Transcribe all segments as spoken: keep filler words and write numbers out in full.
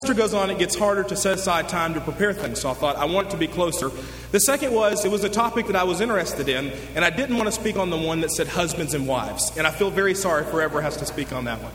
goes on, it gets harder to set aside time to prepare things. So I thought I want it to be closer. The second was, it was a topic that I was interested in, and I didn't want to speak on the one that said husbands and wives. And I feel very sorry for whoever has to speak on that one.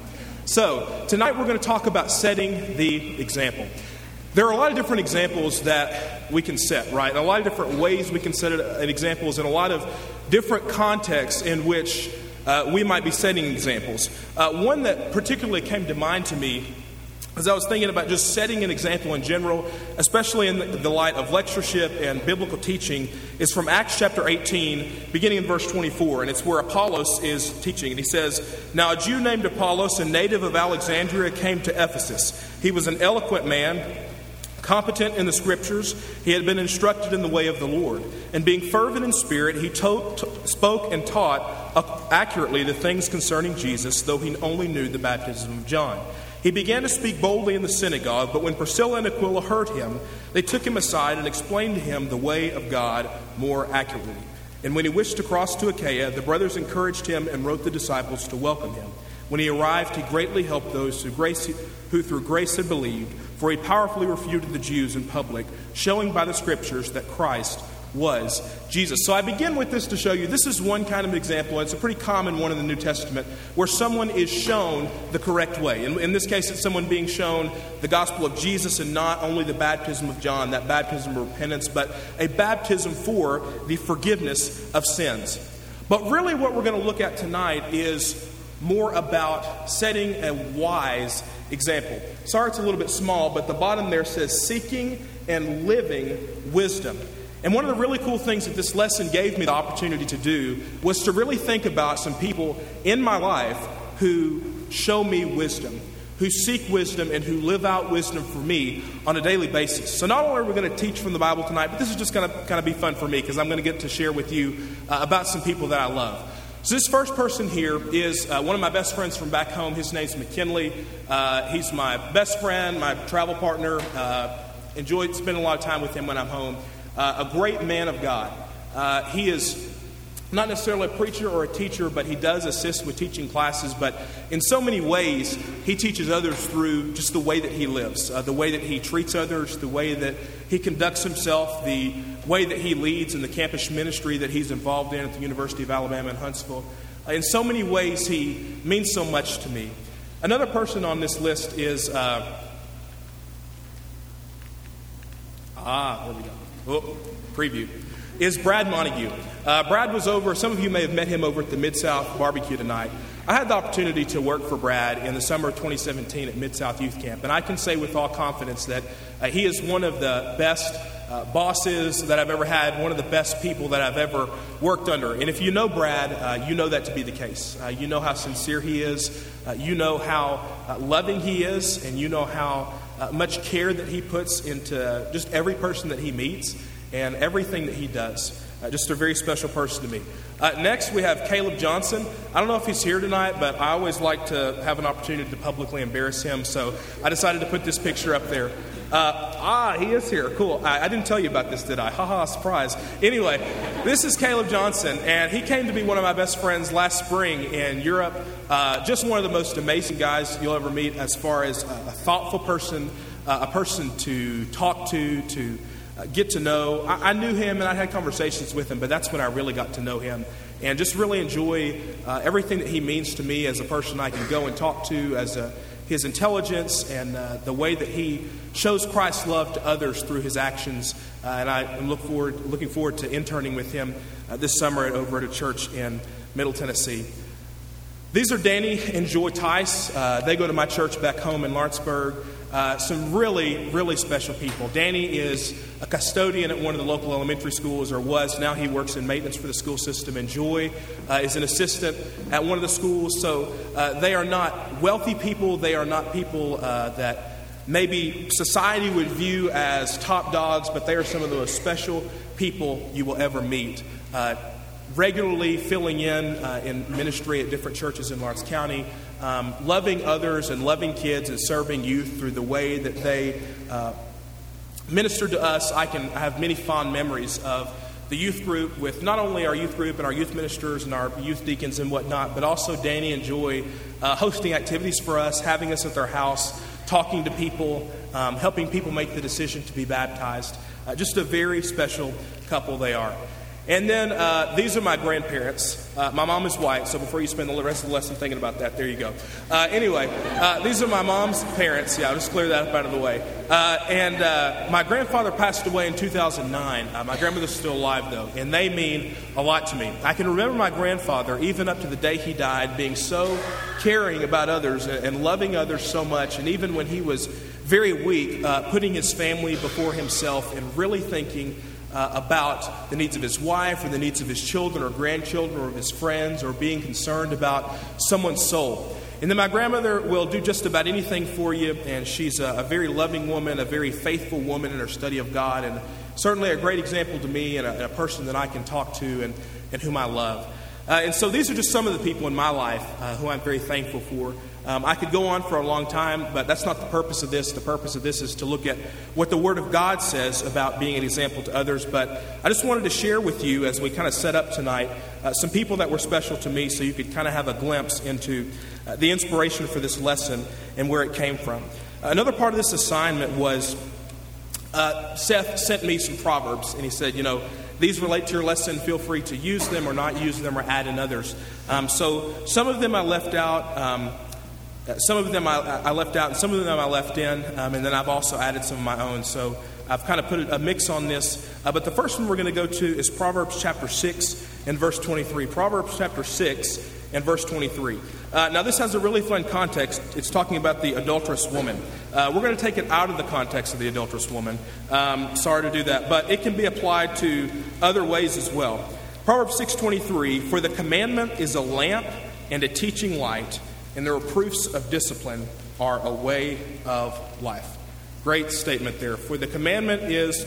So tonight we're going to talk about setting the example. There are a lot of different examples that we can set, right? And a lot of different ways we can set an examples, and a lot of different contexts in which uh, we might be setting examples. Uh, one that particularly came to mind to me as I was thinking about just setting an example in general, especially in the light of lectureship and biblical teaching, is from Acts chapter eighteen, beginning in verse twenty-four. And it's where Apollos is teaching. And he says, "Now a Jew named Apollos, a native of Alexandria, came to Ephesus. He was an eloquent man, competent in the Scriptures. He had been instructed in the way of the Lord. And being fervent in spirit, he to- t- spoke and taught accurately the things concerning Jesus, though he only knew the baptism of John. He began to speak boldly in the synagogue, but when Priscilla and Aquila heard him, they took him aside and explained to him the way of God more accurately. And when he wished to cross to Achaia, the brothers encouraged him and wrote the disciples to welcome him. When he arrived, he greatly helped those who, grace, who through grace had believed, for he powerfully refuted the Jews in public, showing by the Scriptures that Christ was Jesus." So I begin with this to show you this is one kind of example. It's a pretty common one in the New Testament where someone is shown the correct way. In, in this case, it's someone being shown the gospel of Jesus and not only the baptism of John, that baptism of repentance, but a baptism for the forgiveness of sins. But really what we're going to look at tonight is more about setting a wise example. Sorry, it's a little bit small, but the bottom there says seeking and living wisdom. And one of the really cool things that this lesson gave me the opportunity to do was to really think about some people in my life who show me wisdom, who seek wisdom, and who live out wisdom for me on a daily basis. So not only are we going to teach from the Bible tonight, but this is just going to kind of be fun for me because I'm going to get to share with you uh, about some people that I love. So this first person here is uh, one of my best friends from back home. His name's McKinley. Uh, he's my best friend, my travel partner. Uh, enjoyed spending a lot of time with him when I'm home. Uh, a great man of God. Uh, he is not necessarily a preacher or a teacher, but he does assist with teaching classes. But in so many ways, he teaches others through just the way that he lives, uh, the way that he treats others, the way that he conducts himself, the way that he leads in the campus ministry that he's involved in at the University of Alabama in Huntsville. Uh, in so many ways, he means so much to me. Another person on this list is... Uh, ah, there we go. Oh, preview, is Brad Montague. Uh, Brad was over, some of you may have met him over at the Mid-South barbecue tonight. I had the opportunity to work for Brad in the summer of twenty seventeen at Mid-South Youth Camp, and I can say with all confidence that uh, he is one of the best uh, bosses that I've ever had, one of the best people that I've ever worked under. And if you know Brad, uh, you know that to be the case. Uh, you know how sincere he is, uh, you know how uh, loving he is, and you know how Uh, much care that he puts into just every person that he meets and everything that he does. Uh, just a very special person to me. Uh, next, we have Caleb Johnson. I don't know if he's here tonight, but I always like to have an opportunity to publicly embarrass him, so I decided to put this picture up there. Uh, ah, he is here. Cool. I, I didn't tell you about this, did I? Ha ha, surprise. Anyway, this is Caleb Johnson, and he came to be one of my best friends last spring in Europe. Uh, just one of the most amazing guys you'll ever meet as far as a, a thoughtful person, uh, a person to talk to, to uh, get to know. I, I knew him and I had conversations with him, but that's when I really got to know him and just really enjoy uh, everything that he means to me as a person I can go and talk to, as a his intelligence and uh, the way that he shows Christ's love to others through his actions. Uh, and I am look forward, looking forward to interning with him uh, this summer over at a church in Middle Tennessee. These are Danny and Joy Tice. Uh, they go to my church back home in Lawrenceburg. Uh, some really, really special people. Danny is a custodian at one of the local elementary schools, or was. Now he works in maintenance for the school system. And Joy uh, is an assistant at one of the schools. So uh, they are not wealthy people. They are not people uh, that maybe society would view as top dogs, but they are some of the most special people you will ever meet. Uh, regularly filling in uh, in ministry at different churches in Lawrence County, um, loving others and loving kids and serving youth through the way that they uh, minister to us. I can I have many fond memories of the youth group with not only our youth group and our youth ministers and our youth deacons and whatnot, but also Danny and Joy uh, hosting activities for us, having us at their house, talking to people, um, helping people make the decision to be baptized. Uh, just a very special couple they are. And then uh, these are my grandparents. Uh, my mom is white, so before you spend the rest of the lesson thinking about that, there you go. Uh, anyway, uh, these are my mom's parents. Yeah, I'll just clear that up out of the way. Uh, and uh, my grandfather passed away in two thousand nine. Uh, my grandmother's still alive, though, and they mean a lot to me. I can remember my grandfather, even up to the day he died, being so caring about others and, and loving others so much. And even when he was very weak, uh, putting his family before himself and really thinking Uh, about the needs of his wife or the needs of his children or grandchildren or of his friends, or being concerned about someone's soul. And then my grandmother will do just about anything for you, and she's a, a very loving woman, a very faithful woman in her study of God, and certainly a great example to me and a, and a person that I can talk to and, and whom I love. Uh, and so these are just some of the people in my life uh, who I'm very thankful for. Um, I could go on for a long time, but that's not the purpose of this. The purpose of this is to look at what the Word of God says about being an example to others. But I just wanted to share with you, as we kind of set up tonight, uh, some people that were special to me, so you could kind of have a glimpse into uh, the inspiration for this lesson and where it came from. Another part of this assignment was uh, Seth sent me some Proverbs, and he said, you know, these relate to your lesson. Feel free to use them or not use them or add in others. Um, so some of them I left out. Um, Some of them I, I left out, and some of them I left in, um, and then I've also added some of my own. So I've kind of put a mix on this. Uh, but the first one we're going to go to is Proverbs chapter six and verse twenty-three. Proverbs chapter six and verse twenty-three. Uh, now this has a really fun context. It's talking about the adulterous woman. Uh, we're going to take it out of the context of the adulterous woman. Um, sorry to do that, but it can be applied to other ways as well. Proverbs six twenty-three, for the commandment is a lamp and a teaching light, and the reproofs of discipline are a way of life. Great statement there. For the commandment is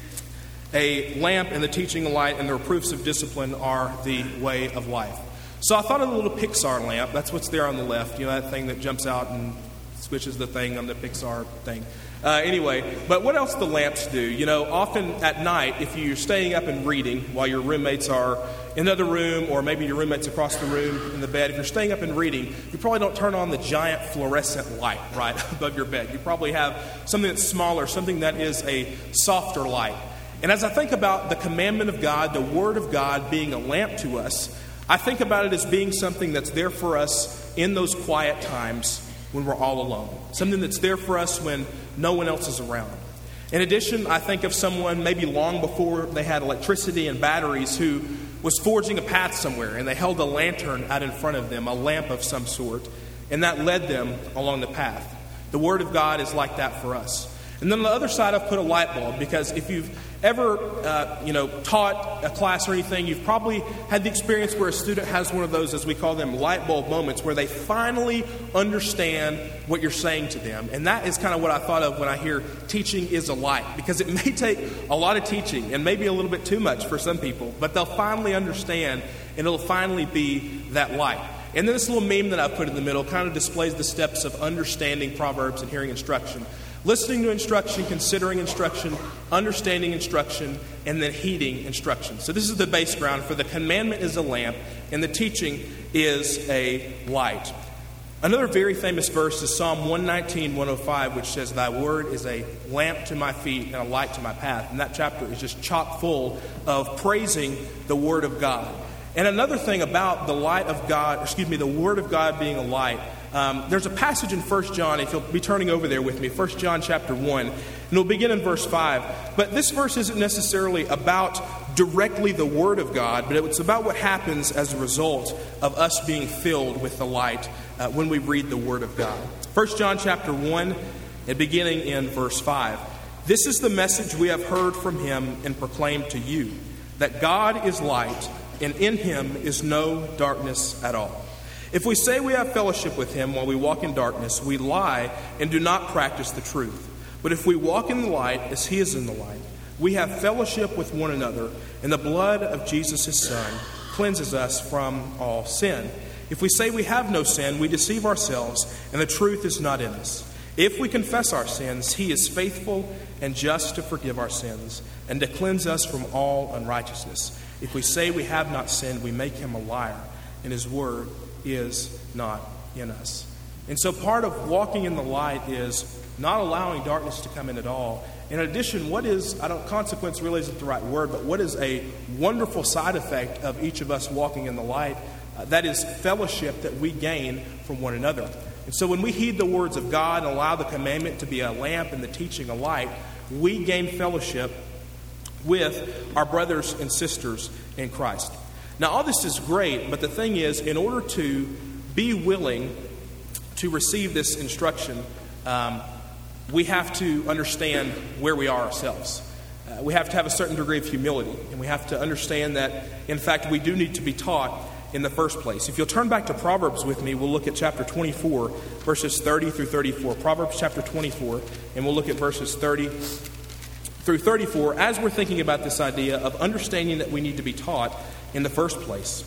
a lamp and the teaching light, and the reproofs of discipline are the way of life. So I thought of the little Pixar lamp. That's what's there on the left. You know, that thing that jumps out and switches the thing on the Pixar thing. Uh, anyway, but what else do lamps do? You know, often at night, if you're staying up and reading while your roommates are in another room, or maybe your roommate's across the room in the bed, if you're staying up and reading, you probably don't turn on the giant fluorescent light right above your bed. You probably have something that's smaller, something that is a softer light. And as I think about the commandment of God, the Word of God being a lamp to us, I think about it as being something that's there for us in those quiet times when we're all alone. Something that's there for us when no one else is around. In addition, I think of someone maybe long before they had electricity and batteries who was forging a path somewhere, and they held a lantern out in front of them, a lamp of some sort, and that led them along the path. The Word of God is like that for us. And then on the other side, I've put a light bulb, because if you've ever, uh, you know, taught a class or anything, you've probably had the experience where a student has one of those, as we call them, light bulb moments, where they finally understand what you're saying to them. And that is kind of what I thought of when I hear teaching is a light, because it may take a lot of teaching and maybe a little bit too much for some people, but they'll finally understand, and it'll finally be that light. And then this little meme that I've put in the middle kind of displays the steps of understanding Proverbs and hearing instruction. Listening to instruction, considering instruction, understanding instruction, and then heeding instruction. So this is the base ground. For the commandment is a lamp, and the teaching is a light. Another very famous verse is Psalm one nineteen, one oh five, which says, "Thy word is a lamp to my feet and a light to my path." And that chapter is just chock full of praising the Word of God. And another thing about the light of God, excuse me, the Word of God being a light, um, there's a passage in First John, if you'll be turning over there with me, First John chapter one, and we'll begin in verse five. But this verse isn't necessarily about directly the Word of God, but it's about what happens as a result of us being filled with the light uh, when we read the Word of God. First John chapter one, and beginning in verse five. "This is the message we have heard from him and proclaimed to you, that God is light, and in him is no darkness at all. If we say we have fellowship with him while we walk in darkness, we lie and do not practice the truth. But if we walk in the light as he is in the light, we have fellowship with one another, and the blood of Jesus his Son cleanses us from all sin. If we say we have no sin, we deceive ourselves, and the truth is not in us. If we confess our sins, he is faithful and just to forgive our sins and to cleanse us from all unrighteousness. If we say we have not sinned, we make him a liar, and his word is not in us." And so part of walking in the light is not allowing darkness to come in at all. In addition, what is, I don't, consequence really isn't the right word, but what is a wonderful side effect of each of us walking in the light? Uh, that is fellowship that we gain from one another. And so when we heed the words of God and allow the commandment to be a lamp and the teaching a light, we gain fellowship with our brothers and sisters in Christ. Now, all this is great, but the thing is, in order to be willing to receive this instruction, um, we have to understand where we are ourselves. Uh, we have to have a certain degree of humility, and we have to understand that, in fact, we do need to be taught in the first place. If you'll turn back to Proverbs with me, we'll look at chapter twenty-four, verses thirty through thirty-four. Proverbs chapter twenty-four, and we'll look at verses thirty through thirty-four as we're thinking about this idea of understanding that we need to be taught in the first place.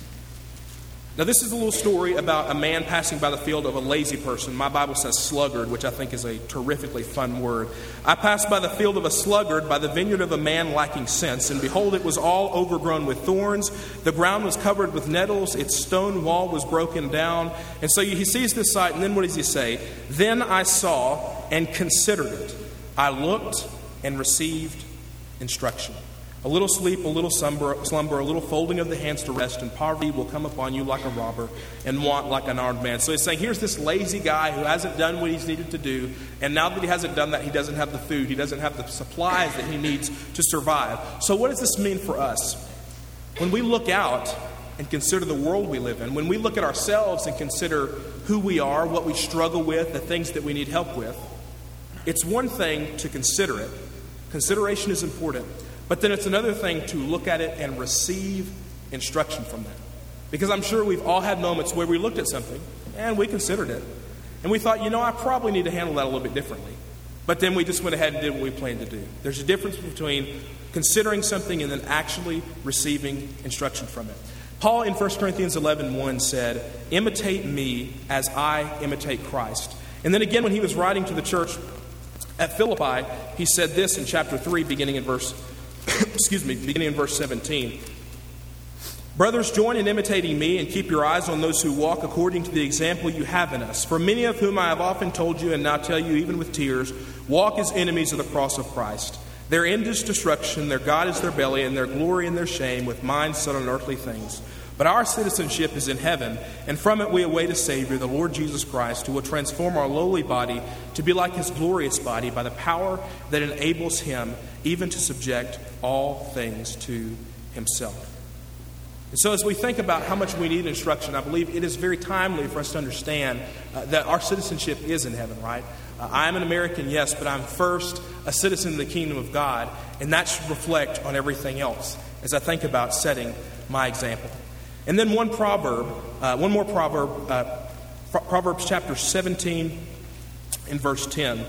Now, this is a little story about a man passing by the field of a lazy person. My Bible says sluggard, which I think is a terrifically fun word. I passed by the field of a sluggard, by the vineyard of a man lacking sense, and behold, it was all overgrown with thorns. The ground was covered with nettles. Its stone wall was broken down. And so he sees this sight, and then what does he say? Then I saw and considered it. I looked and received instruction. A little sleep, a little slumber, slumber, a little folding of the hands to rest, and poverty will come upon you like a robber, and want like an armed man. So he's saying, here's this lazy guy who hasn't done what he's needed to do, and now that he hasn't done that, he doesn't have the food, he doesn't have the supplies that he needs to survive. So what does this mean for us? When we look out and consider the world we live in, when we look at ourselves and consider who we are, what we struggle with, the things that we need help with, it's one thing to consider it. Consideration is important. But then it's another thing to look at it and receive instruction from that. Because I'm sure we've all had moments where we looked at something and we considered it. And we thought, you know, I probably need to handle that a little bit differently. But then we just went ahead and did what we planned to do. There's a difference between considering something and then actually receiving instruction from it. Paul in First Corinthians eleven one said, imitate me as I imitate Christ. And then again when he was writing to the church at Philippi, he said this in chapter three, beginning in verse excuse me, beginning in verse seventeen. Brothers, join in imitating me and keep your eyes on those who walk according to the example you have in us. For many of whom I have often told you and now tell you even with tears, walk as enemies of the cross of Christ. Their end is destruction, their God is their belly, and their glory and their shame, with minds set on earthly things. But our citizenship is in heaven, and from it we await a Savior, the Lord Jesus Christ, who will transform our lowly body to be like his glorious body by the power that enables him even to subject all things to himself. And so as we think about how much we need instruction, I believe it is very timely for us to understand uh, that our citizenship is in heaven, right? Uh, I'm an American, yes, but I'm first a citizen of the kingdom of God, and that should reflect on everything else as I think about setting my example. And then one proverb, uh, one more proverb, uh, Proverbs chapter seventeen and verse ten.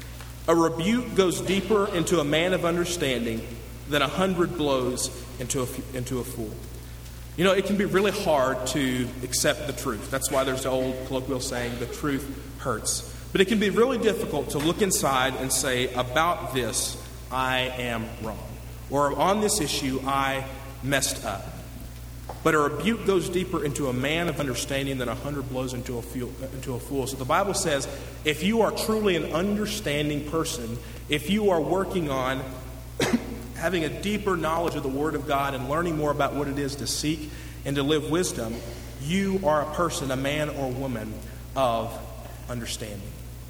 A rebuke goes deeper into a man of understanding than a hundred blows into a, into a fool. You know, it can be really hard to accept the truth. That's why there's the old colloquial saying, the truth hurts. But it can be really difficult to look inside and say, about this, I am wrong. Or on this issue, I messed up. But a rebuke goes deeper into a man of understanding than a hundred blows into a, fool, into a fool. So the Bible says, if you are truly an understanding person, if you are working on having a deeper knowledge of the Word of God and learning more about what it is to seek and to live wisdom, you are a person, a man or woman of understanding.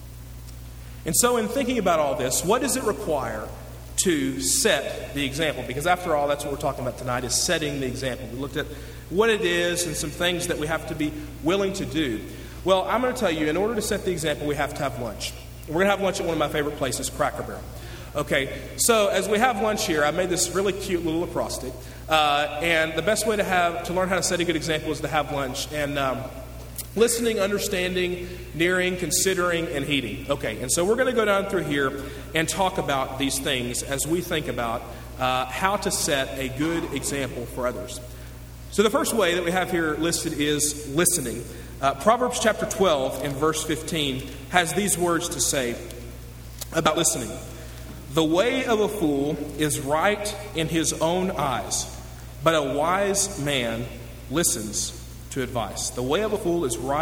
And so in thinking about all this, what does it require to set the example? Because after all, that's what we're talking about tonight, is setting the example. We looked at what it is and some things that we have to be willing to do. Well, I'm going to tell you, in order to set the example, we have to have lunch. We're going to have lunch at one of my favorite places, Cracker Barrel. Okay, so as we have lunch here, I made this really cute little acrostic. Uh, and the best way to have to learn how to set a good example is to have lunch. And um, listening, understanding, nearing, considering, and heeding. Okay, and so we're going to go down through here and talk about these things as we think about uh, how to set a good example for others. So the first way that we have here listed is listening. Uh, Proverbs chapter twelve and verse fifteen has these words to say about listening. The way of a fool is right in his own eyes, but a wise man listens to advice. The way of a fool is right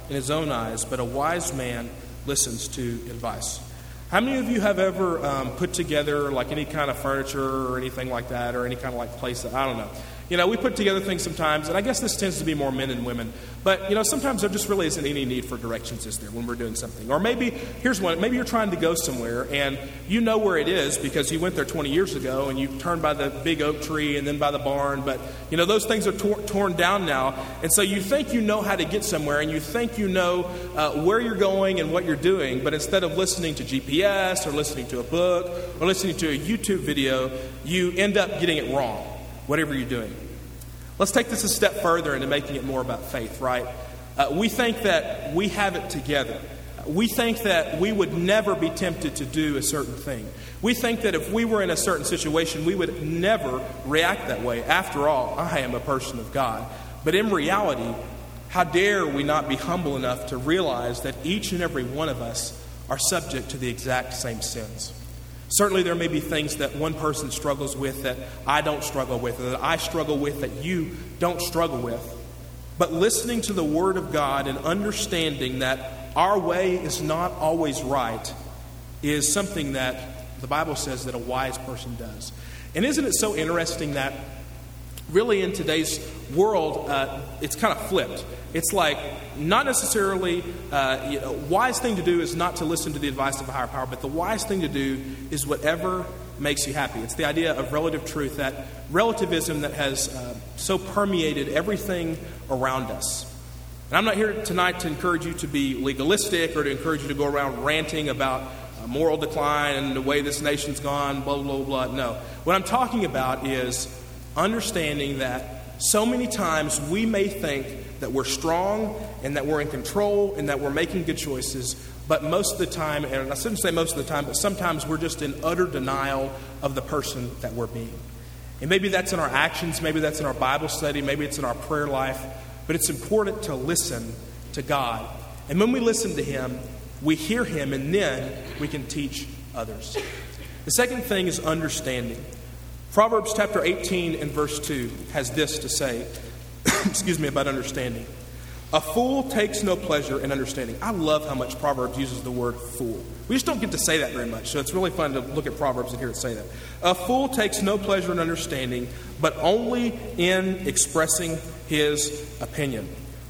in his own eyes, but a wise man listens to advice. How many of you have ever um, put together like any kind of furniture or anything like that, or any kind of like place that, I don't know. You know, we put together things sometimes, and I guess this tends to be more men than women. But, you know, sometimes there just really isn't any need for directions, is there, when we're doing something. Or maybe, here's one, maybe you're trying to go somewhere, and you know where it is because you went there twenty years ago, and you turned by the big oak tree and then by the barn. But, you know, those things are tor- torn down now. And so you think you know how to get somewhere, and you think you know uh, where you're going and what you're doing. But instead of listening to G P S or listening to a book or listening to a YouTube video, you end up getting it wrong, whatever you're doing. Let's take this a step further into making it more about faith, right? Uh, we think that we have it together. We think that we would never be tempted to do a certain thing. We think that if we were in a certain situation, we would never react that way. After all, I am a person of God. But in reality, how dare we not be humble enough to realize that each and every one of us are subject to the exact same sins. Certainly there may be things that one person struggles with that I don't struggle with, or that I struggle with that you don't struggle with. But listening to the Word of God and understanding that our way is not always right is something that the Bible says that a wise person does. And isn't it so interesting that really in today's world, uh, it's kind of flipped. It's like not necessarily uh, you know, wise thing to do is not to listen to the advice of a higher power, but the wise thing to do is whatever makes you happy. It's the idea of relative truth, that relativism that has uh, so permeated everything around us. And I'm not here tonight to encourage you to be legalistic or to encourage you to go around ranting about uh, moral decline and the way this nation's gone, blah, blah, blah. No. What I'm talking about is understanding that so many times we may think that we're strong and that we're in control and that we're making good choices, but most of the time, and I shouldn't say most of the time, but sometimes we're just in utter denial of the person that we're being. And maybe that's in our actions, maybe that's in our Bible study, maybe it's in our prayer life, but it's important to listen to God. And when we listen to Him, we hear Him, and then we can teach others. The second thing is understanding. Proverbs chapter eighteen and verse two has this to say, excuse me, about understanding. A fool takes no pleasure in understanding. I love how much Proverbs uses the word fool. We just don't get to say that very much, so it's really fun to look at Proverbs and hear it say that. A fool takes no pleasure in understanding, but only in expressing his opinion.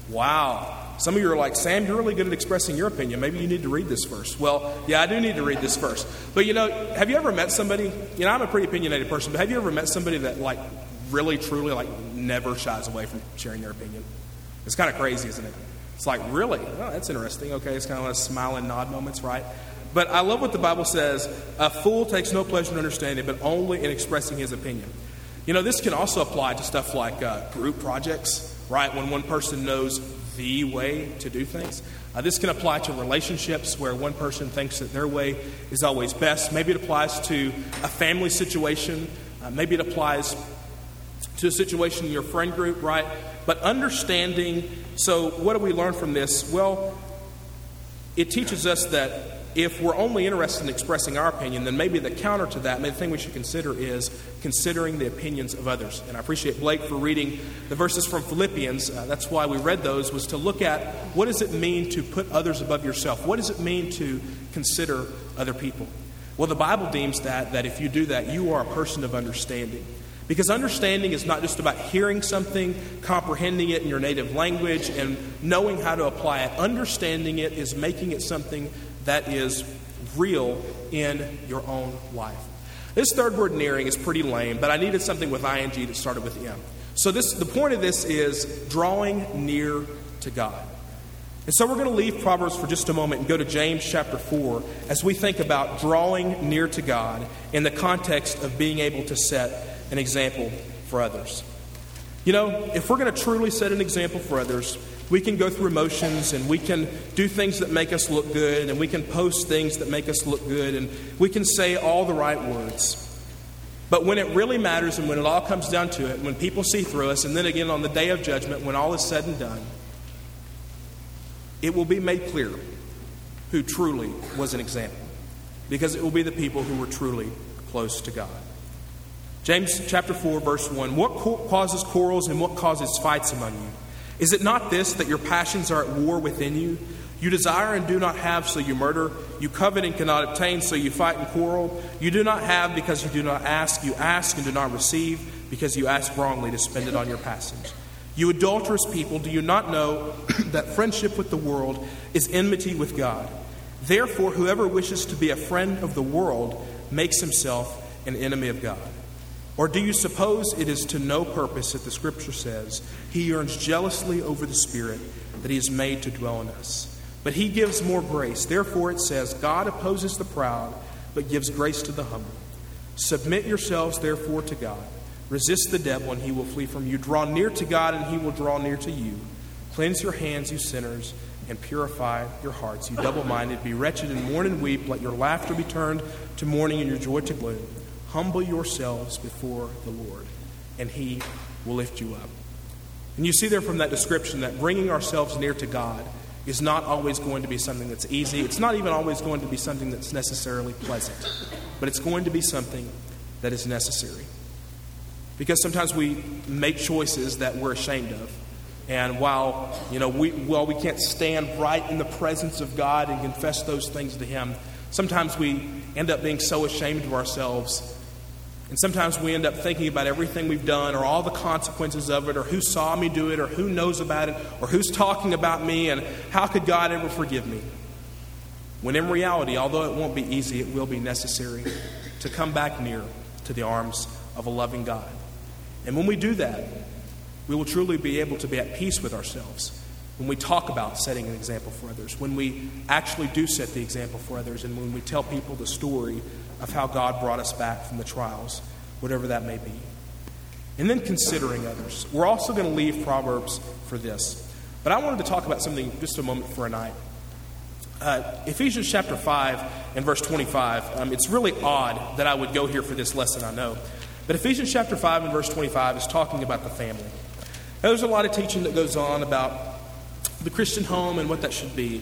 Wow. Some of you are like, Sam, you're really good at expressing your opinion. Maybe you need to read this verse. Well, yeah, I do need to read this verse. But, you know, have you ever met somebody, you know, I'm a pretty opinionated person, but have you ever met somebody that, like, really, truly, like, never shies away from sharing their opinion? It's kind of crazy, isn't it? It's like, really? Oh, that's interesting. Okay, it's kind of like smile and nod moments, right? But I love what the Bible says. A fool takes no pleasure in understanding, but only in expressing his opinion. You know, this can also apply to stuff like uh, group projects, right? When one person knows the way to do things. Uh, this can apply to relationships where one person thinks that their way is always best. Maybe it applies to a family situation. Uh, maybe it applies to a situation in your friend group, right? But understanding, so what do we learn from this? Well, it teaches us that if we're only interested in expressing our opinion, then maybe the counter to that, maybe the thing we should consider is considering the opinions of others. And I appreciate Blake for reading the verses from Philippians. Uh, that's why we read those, was to look at what does it mean to put others above yourself? What does it mean to consider other people? Well, the Bible deems that, that if you do that, you are a person of understanding. Because understanding is not just about hearing something, comprehending it in your native language, and knowing how to apply it. Understanding it is making it something that is real in your own life. This third word, nearing, is pretty lame, but I needed something with ing that started with M. So this, the point of this is drawing near to God. And so we're going to leave Proverbs for just a moment and go to James chapter four as we think about drawing near to God in the context of being able to set an example for others. You know, if we're going to truly set an example for others, we can go through emotions and we can do things that make us look good, and we can post things that make us look good, and we can say all the right words. But when it really matters and when it all comes down to it, when people see through us, and then again on the day of judgment, when all is said and done, it will be made clear who truly was an example, because it will be the people who were truly close to God. James chapter four, verse one, what causes quarrels and what causes fights among you? Is it not this, that your passions are at war within you? You desire and do not have, so you murder. You covet and cannot obtain, so you fight and quarrel. You do not have because you do not ask. You ask and do not receive because you ask wrongly to spend it on your passions. You adulterous people, do you not know that friendship with the world is enmity with God? Therefore, whoever wishes to be a friend of the world makes himself an enemy of God. Or do you suppose it is to no purpose that the Scripture says, He yearns jealously over the Spirit that He has made to dwell in us? But He gives more grace. Therefore it says, God opposes the proud, but gives grace to the humble. Submit yourselves therefore to God. Resist the devil, and he will flee from you. Draw near to God, and He will draw near to you. Cleanse your hands, you sinners, and purify your hearts, you double-minded. Be wretched and mourn and weep. Let your laughter be turned to mourning and your joy to gloom. Humble yourselves before the Lord, and He will lift you up. And you see there from that description that bringing ourselves near to God is not always going to be something that's easy. It's not even always going to be something that's necessarily pleasant. But it's going to be something that is necessary. Because sometimes we make choices that we're ashamed of. And while, you know, we, while we can't stand right in the presence of God and confess those things to Him, sometimes we end up being so ashamed of ourselves. And sometimes we end up thinking about everything we've done or all the consequences of it or who saw me do it or who knows about it or who's talking about me and how could God ever forgive me? When in reality, although it won't be easy, it will be necessary to come back near to the arms of a loving God. And when we do that, we will truly be able to be at peace with ourselves when we talk about setting an example for others, when we actually do set the example for others, and when we tell people the story of how God brought us back from the trials, whatever that may be. And then considering others. We're also going to leave Proverbs for this. But I wanted to talk about something just a moment for a night. Uh, Ephesians chapter five and verse twenty-five. Um, it's really odd that I would go here for this lesson, I know. But Ephesians chapter five and verse twenty-five is talking about the family. Now, there's a lot of teaching that goes on about the Christian home and what that should be.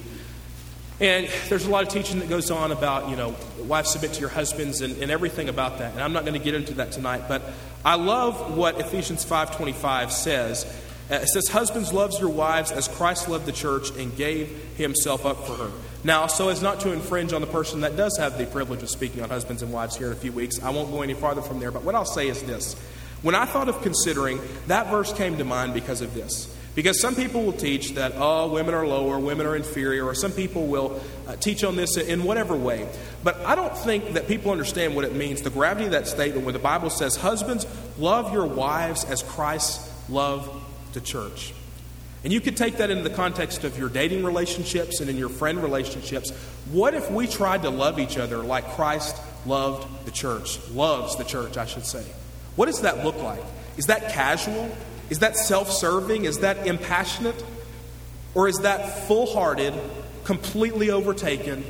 And there's a lot of teaching that goes on about, you know, wives submit to your husbands and, and everything about that. And I'm not going to get into that tonight. But I love what Ephesians five twenty-five says. Uh, it says, husbands, loves your wives as Christ loved the church and gave Himself up for her. Now, so as not to infringe on the person that does have the privilege of speaking on husbands and wives here in a few weeks, I won't go any farther from there. But what I'll say is this. When I thought of considering, that verse came to mind because of this. Because some people will teach that, oh, women are lower, women are inferior, or some people will uh, teach on this in whatever way. But I don't think that people understand what it means, the gravity of that statement when the Bible says, husbands, love your wives as Christ loved the church. And you could take that into the context of your dating relationships and in your friend relationships. What if we tried to love each other like Christ loved the church, loves the church, I should say? What does that look like? Is that casual? Is that self-serving? Is that impassionate? Or is that full-hearted, completely overtaken,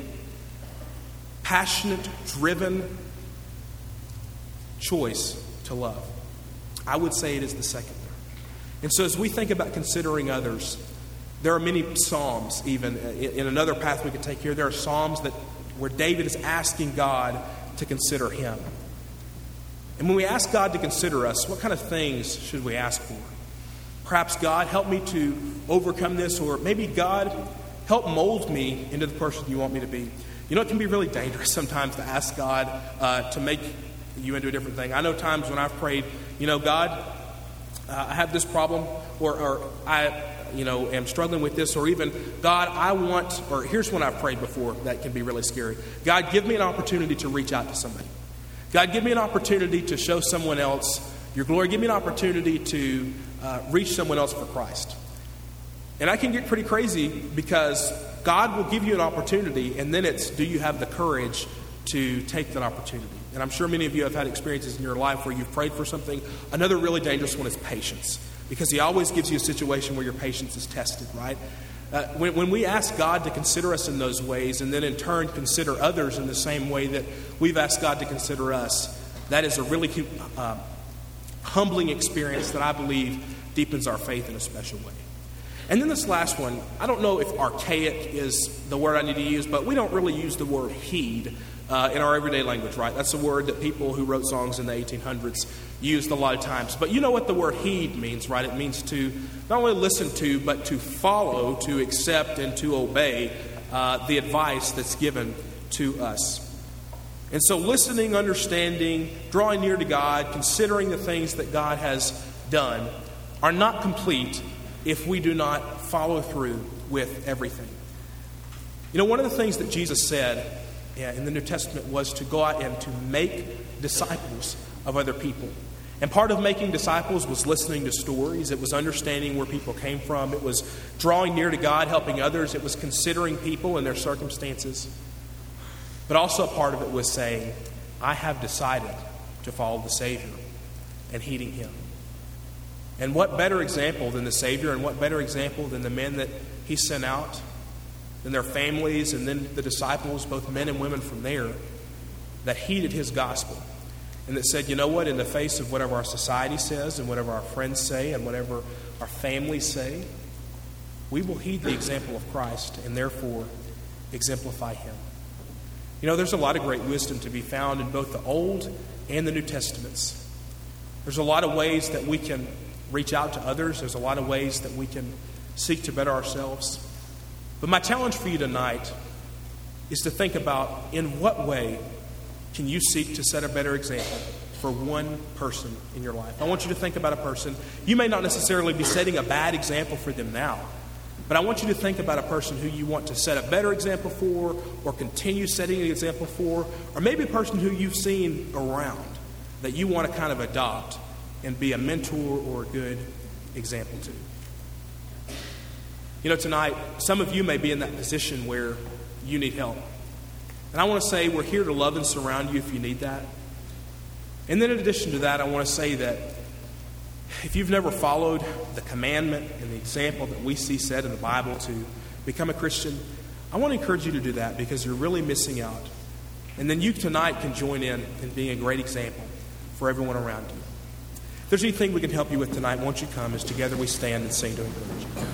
passionate, driven choice to love? I would say it is the second. And so as we think about considering others, there are many psalms even. In another path we could take here, there are psalms that where David is asking God to consider him. And when we ask God to consider us, what kind of things should we ask for? Perhaps, God, help me to overcome this, or maybe, God, help mold me into the person you want me to be. You know, it can be really dangerous sometimes to ask God uh, to make you into a different thing. I know times when I've prayed, you know, God, uh, I have this problem, or, or I, you know, am struggling with this, or even, God, I want, or here's one I've prayed before that can be really scary. God, give me an opportunity to reach out to somebody. God, give me an opportunity to show someone else your glory. Give me an opportunity to uh, reach someone else for Christ. And I can get pretty crazy because God will give you an opportunity, and then it's, do you have the courage to take that opportunity? And I'm sure many of you have had experiences in your life where you've prayed for something. Another really dangerous one is patience, because He always gives you a situation where your patience is tested, right? Uh, when, when we ask God to consider us in those ways, and then in turn consider others in the same way that we've asked God to consider us, that is a really uh, humbling experience that I believe deepens our faith in a special way. And then this last one, I don't know if archaic is the word I need to use, but we don't really use the word heed uh, in our everyday language, right? That's a word that people who wrote songs in the eighteen hundreds used a lot of times. But you know what the word heed means, right? It means to not only listen to, but to follow, to accept, and to obey uh, the advice that's given to us. And so listening, understanding, drawing near to God, considering the things that God has done are not complete if we do not follow through with everything. You know, one of the things that Jesus said in the New Testament was to go out and to make disciples of other people. And part of making disciples was listening to stories. It was understanding where people came from. It was drawing near to God, helping others. It was considering people and their circumstances. But also a part of it was saying, I have decided to follow the Savior and heeding Him. And what better example than the Savior, and what better example than the men that He sent out, than their families, and then the disciples, both men and women from there, that heeded His gospel. And that said, you know what, in the face of whatever our society says and whatever our friends say and whatever our families say, we will heed the example of Christ and therefore exemplify Him. You know, there's a lot of great wisdom to be found in both the Old and the New Testaments. There's a lot of ways that we can reach out to others. There's a lot of ways that we can seek to better ourselves. But my challenge for you tonight is to think about in what way can you seek to set a better example for one person in your life. I want you to think about a person. You may not necessarily be setting a bad example for them now, but I want you to think about a person who you want to set a better example for, or continue setting an example for, or maybe a person who you've seen around that you want to kind of adopt and be a mentor or a good example to. You know, tonight, some of you may be in that position where you need help. And I want to say we're here to love and surround you if you need that. And then in addition to that, I want to say that if you've never followed the commandment and the example that we see said in the Bible to become a Christian, I want to encourage you to do that because you're really missing out. And then you tonight can join in in being a great example for everyone around you. If there's anything we can help you with tonight, won't you come as together we stand and sing to encourage you.